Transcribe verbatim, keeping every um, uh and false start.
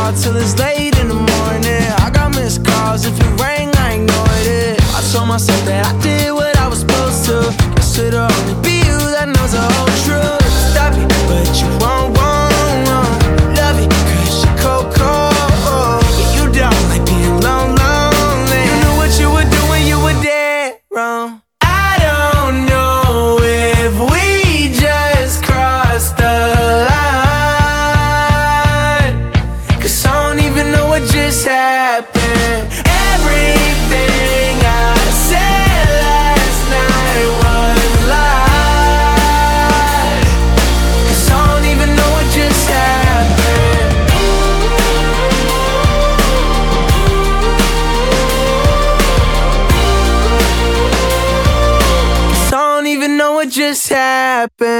out till it's late in the morning. I got missed calls, if it rang, I ignored it. I told myself that I did what I was supposed to. Guess it'll only be you that knows the whole truth. Stop it, but you won't, won't, won't. Love it, cause you're cold, cold. Yeah, you don't like being alone, lonely. You knew what you were doing, you were dead wrong. I don't know if we just crossed the line, cause I don't even know what just happened. Everything I said last night was lies, cause I don't even know what just happened. Cause I don't even know what just happened.